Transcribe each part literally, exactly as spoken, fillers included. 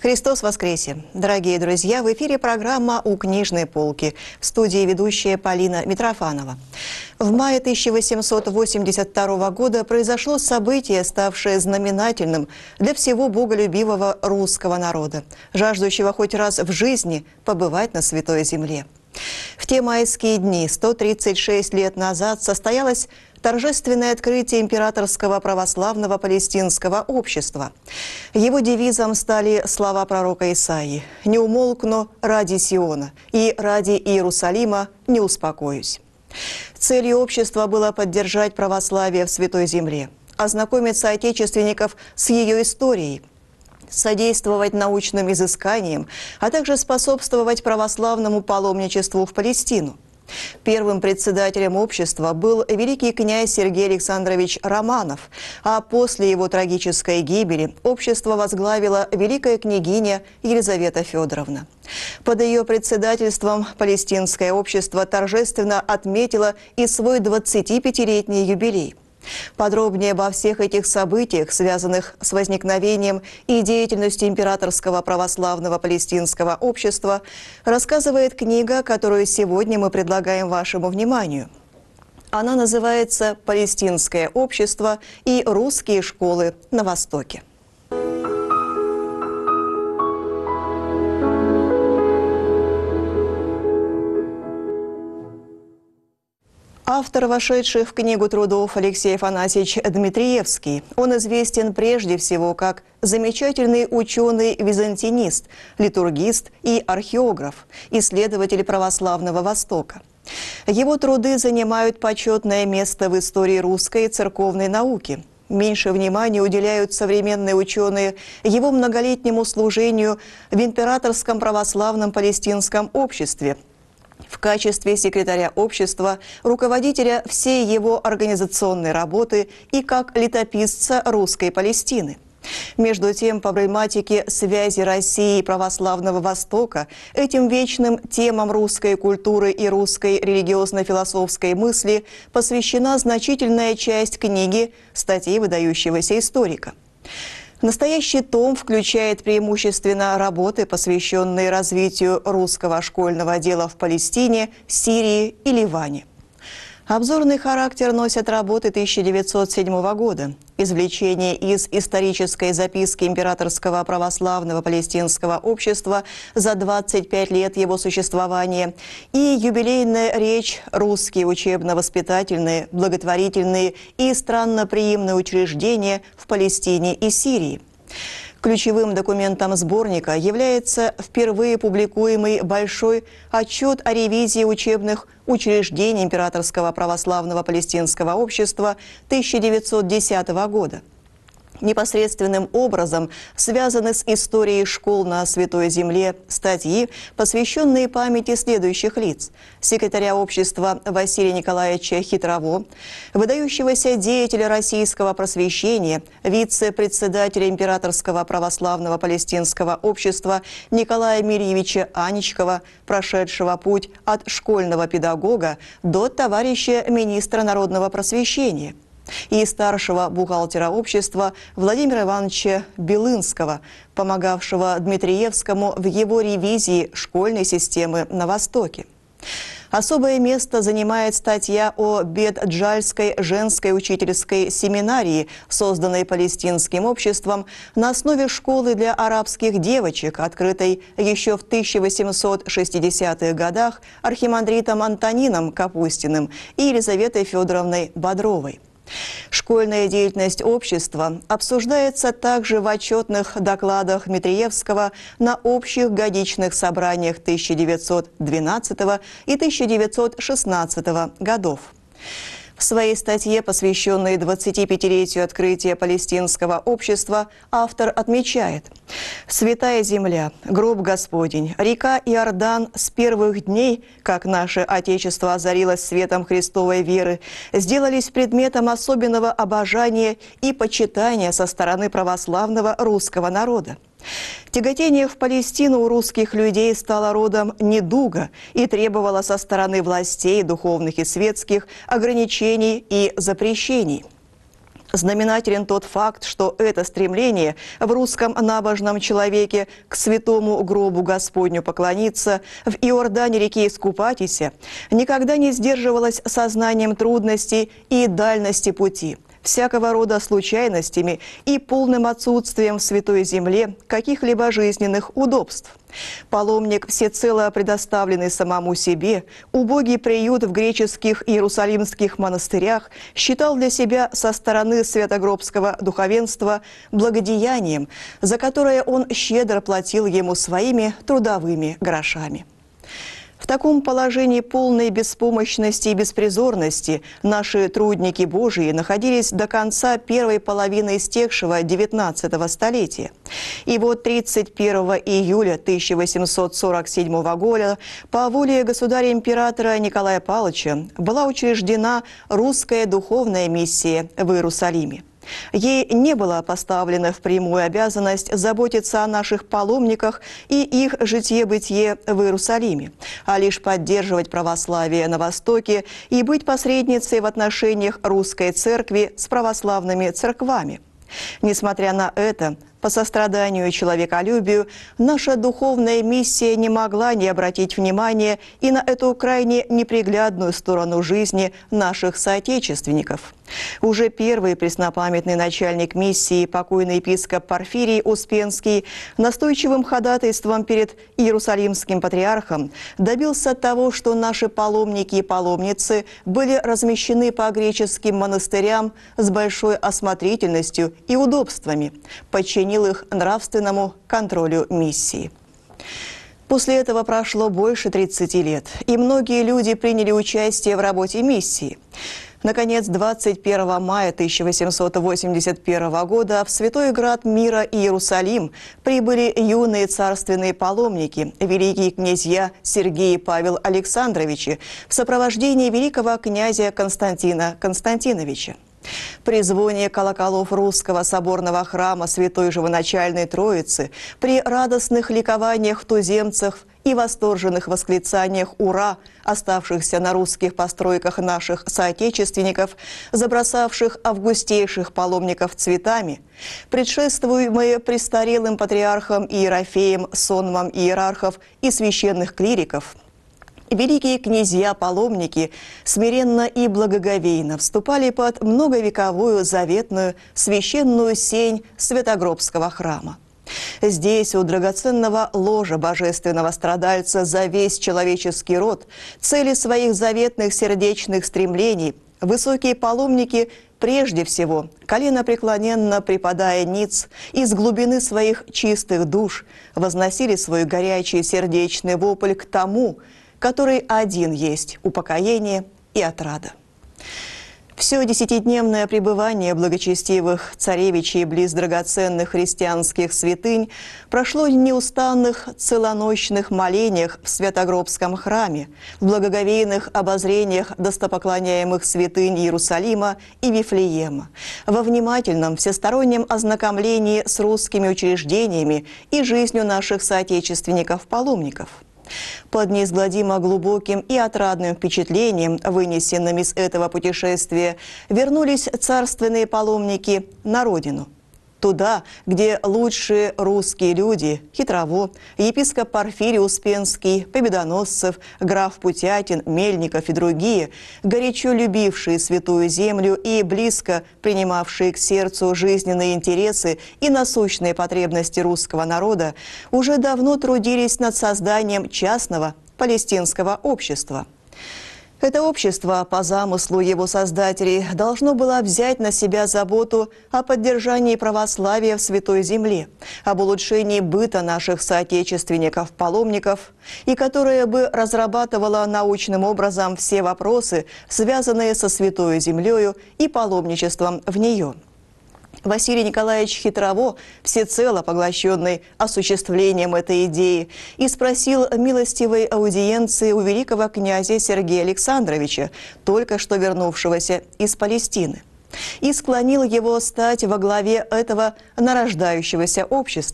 Христос воскресе! Дорогие друзья, в эфире программа «У книжной полки». В студии ведущая Полина Митрофанова. В мае тысяча восемьсот восемьдесят второго года произошло событие, ставшее знаменательным для всего боголюбивого русского народа, жаждущего хоть раз в жизни побывать на Святой Земле. В те майские дни, сто тридцать шесть лет назад, состоялось торжественное открытие Императорского православного палестинского общества. Его девизом стали слова пророка Исаии: «Не умолкну ради Сиона, и ради Иерусалима не успокоюсь». Целью общества было поддержать православие в Святой Земле, ознакомить соотечественников с ее историей, содействовать научным изысканиям, а также способствовать православному паломничеству в Палестину. Первым председателем общества был великий князь Сергей Александрович Романов, а после его трагической гибели общество возглавила великая княгиня Елизавета Федоровна. Под ее председательством палестинское общество торжественно отметило и свой двадцатипятилетний юбилей. Подробнее обо всех этих событиях, связанных с возникновением и деятельностью Императорского православного палестинского общества, рассказывает книга, которую сегодня мы предлагаем вашему вниманию. Она называется «Палестинское общество и русские школы на Востоке». Автор вошедших в книгу трудов Алексей Афанасьевич Дмитриевский. Он известен прежде всего как замечательный ученый-византинист, литургист и археограф, исследователь православного Востока. Его труды занимают почетное место в истории русской и церковной науки. Меньше внимания уделяют современные ученые его многолетнему служению в Императорском православном палестинском обществе, в качестве секретаря общества, руководителя всей его организационной работы и как летописца русской Палестины. Между тем, по проблематике связи России и православного Востока, этим вечным темам русской культуры и русской религиозно-философской мысли посвящена значительная часть книги статей выдающегося историка. Настоящий том включает преимущественно работы, посвященные развитию русского школьного дела в Палестине, Сирии и Ливане. Обзорный характер носят работы тысяча девятьсот седьмого года, извлечения из исторической записки Императорского православного палестинского общества за двадцать пять лет его существования и юбилейная речь «Русские учебно-воспитательные, благотворительные и странноприимные учреждения в Палестине и Сирии». Ключевым документом сборника является впервые публикуемый большой отчет о ревизии учебных учреждений Императорского православного палестинского общества тысяча девятьсот десятого года. Непосредственным образом связаны с историей школ на Святой Земле статьи, посвященные памяти следующих лиц: секретаря общества Василия Николаевича Хитрово, выдающегося деятеля российского просвещения, вице-председателя Императорского православного палестинского общества Николая Мирьевича Аничкова, прошедшего путь от школьного педагога до товарища министра народного просвещения, и старшего бухгалтера общества Владимира Ивановича Белынского, помогавшего Дмитриевскому в его ревизии школьной системы на Востоке. Особое место занимает статья о Бет-Джальской женской учительской семинарии, созданной палестинским обществом на основе школы для арабских девочек, открытой еще в тысяча восемьсот шестидесятых годах архимандритом Антонином Капустиным и Елизаветой Федоровной Бодровой. Школьная деятельность общества обсуждается также в отчетных докладах Дмитриевского на общих годичных собраниях тысяча девятьсот двенадцатого и тысяча девятьсот шестнадцатого годов. В своей статье, посвященной двадцатипятилетию открытия палестинского общества, автор отмечает: «Святая земля, гроб Господень, река Иордан с первых дней, как наше Отечество озарилось светом Христовой веры, сделались предметом особенного обожания и почитания со стороны православного русского народа. Тяготение в Палестину у русских людей стало родом недуга и требовало со стороны властей, духовных и светских, ограничений и запрещений. Знаменателен тот факт, что это стремление в русском набожном человеке к святому гробу Господню поклониться, в Иордане реке искупатися, никогда не сдерживалось сознанием трудностей и дальности пути, всякого рода случайностями и полным отсутствием в Святой Земле каких-либо жизненных удобств. Паломник, всецело предоставленный самому себе, убогий приют в греческих иерусалимских монастырях считал для себя со стороны святогробского духовенства благодеянием, за которое он щедро платил ему своими трудовыми грошами. В таком положении полной беспомощности и беспризорности наши трудники Божии находились до конца первой половины истекшего девятнадцатого столетия. И вот тридцать первого июля тысяча восемьсот сорок седьмого года по воле государя-императора Николая Павловича была учреждена русская духовная миссия в Иерусалиме. Ей не было поставлена в прямую обязанность заботиться о наших паломниках и их житье-бытие в Иерусалиме, а лишь поддерживать православие на Востоке и быть посредницей в отношениях русской церкви с православными церквами. Несмотря на это, по состраданию и человеколюбию, наша духовная миссия не могла не обратить внимания и на эту крайне неприглядную сторону жизни наших соотечественников. Уже первый преснопамятный начальник миссии, покойный епископ Порфирий Успенский, настойчивым ходатайством перед Иерусалимским патриархом добился того, что наши паломники и паломницы были размещены по греческим монастырям с большой осмотрительностью и удобствами, подчинил их нравственному контролю миссии. После этого прошло больше тридцати лет, и многие люди приняли участие в работе миссии. Наконец, двадцать первого мая тысяча восемьсот восемьдесят первого года в Святой Град мира Иерусалим прибыли юные царственные паломники, великие князья Сергей и Павел Александровичи, в сопровождении великого князя Константина Константиновича. При звоне колоколов русского соборного храма Святой Живоначальной Троицы, при радостных ликованиях туземцев и восторженных восклицаниях «Ура!», оставшихся на русских постройках наших соотечественников, забросавших августейших паломников цветами, предшествуемые престарелым патриархом Иерофеем, сонмом иерархов и священных клириков, великие князья-паломники смиренно и благоговейно вступали под многовековую заветную священную сень Святогробского храма. Здесь, у драгоценного ложа божественного страдальца за весь человеческий род, цели своих заветных сердечных стремлений, высокие паломники прежде всего, коленопреклоненно припадая ниц, из глубины своих чистых душ возносили свой горячий сердечный вопль к тому, который один есть упокоение и отрада. Все десятидневное пребывание благочестивых царевичей близ драгоценных христианских святынь прошло в неустанных целоночных молениях в Святогробском храме, в благоговейных обозрениях достопоклоняемых святынь Иерусалима и Вифлеема, во внимательном всестороннем ознакомлении с русскими учреждениями и жизнью наших соотечественников-паломников. Под неизгладимо глубоким и отрадным впечатлением, вынесенным из этого путешествия, вернулись царственные паломники на родину. Туда, где лучшие русские люди – Хитрово, епископ Порфирий Успенский, Победоносцев, граф Путятин, Мельников и другие, горячо любившие святую землю и близко принимавшие к сердцу жизненные интересы и насущные потребности русского народа, уже давно трудились над созданием частного палестинского общества. Это общество, по замыслу его создателей, должно было взять на себя заботу о поддержании православия в Святой Земле, об улучшении быта наших соотечественников-паломников, и которое бы разрабатывало научным образом все вопросы, связанные со Святой Землею и паломничеством в нее. Василий Николаевич Хитрово, всецело поглощенный осуществлением этой идеи, и спросил милостивой аудиенции у великого князя Сергея Александровича, только что вернувшегося из Палестины, и склонил его стать во главе этого нарождающегося общества.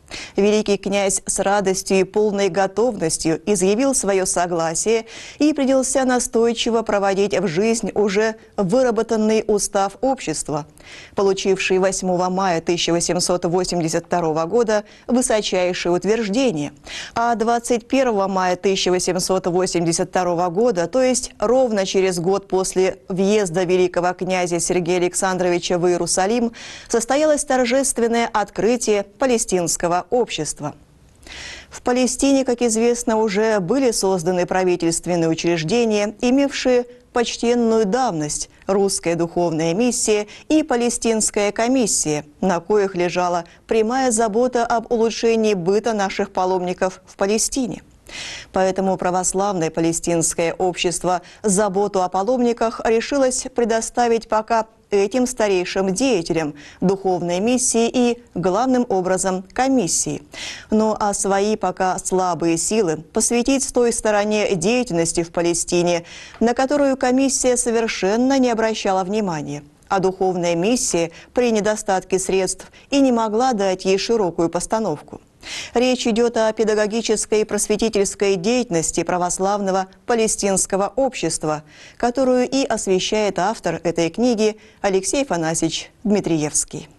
Великий князь с радостью и полной готовностью изъявил свое согласие и принялся настойчиво проводить в жизнь уже выработанный устав общества, получивший восьмого мая тысяча восемьсот восемьдесят второго года высочайшее утверждение, а двадцать первого мая тысяча восемьсот восемьдесят второго года, то есть ровно через год после въезда великого князя Сергея Александровича в Иерусалим, состоялось торжественное открытие палестинского общества. В Палестине, как известно, уже были созданы правительственные учреждения, имевшие почтенную давность: русская духовная миссия и палестинская комиссия, на коих лежала прямая забота об улучшении быта наших паломников в Палестине. Поэтому православное палестинское общество заботу о паломниках решилось предоставить пока этим старейшим деятелям духовной миссии и, главным образом, комиссии. Ну а свои пока слабые силы посвятить той стороне деятельности в Палестине, на которую комиссия совершенно не обращала внимания. А духовная миссия при недостатке средств и не могла дать ей широкую постановку. Речь идет о педагогической и просветительской деятельности православного палестинского общества, которую и освещает автор этой книги Алексей Афанасьевич Дмитриевский.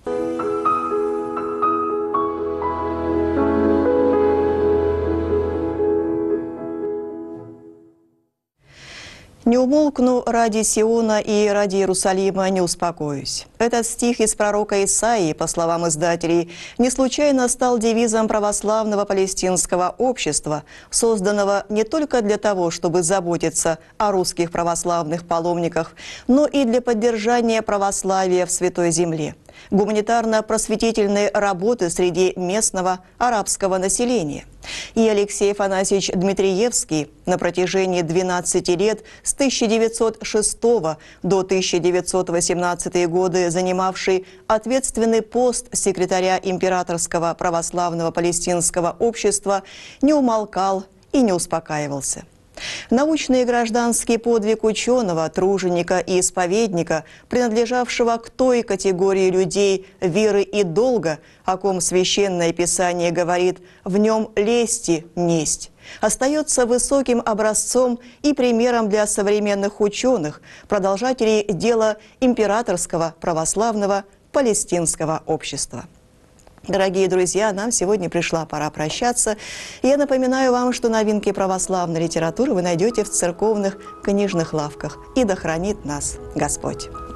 «Не умолкну ради Сиона и ради Иерусалима не успокоюсь». Этот стих из пророка Исаии, по словам издателей, не случайно стал девизом православного палестинского общества, созданного не только для того, чтобы заботиться о русских православных паломниках, но и для поддержания православия в Святой Земле, гуманитарно-просветительной работы среди местного арабского населения. И Алексей Афанасьевич Дмитриевский на протяжении двенадцати лет с тысяча девятьсот шестого до тысяча девятьсот восемнадцатого года, занимавший ответственный пост секретаря Императорского православного палестинского общества, не умолкал и не успокаивался. Научный и гражданский подвиг ученого, труженика и исповедника, принадлежавшего к той категории людей веры и долга, о ком Священное Писание говорит: «В нем лести несть», остается высоким образцом и примером для современных ученых, продолжателей дела Императорского православного палестинского общества. Дорогие друзья, нам сегодня пришла пора прощаться. Я напоминаю вам, что новинки православной литературы вы найдете в церковных книжных лавках. И да хранит нас Господь!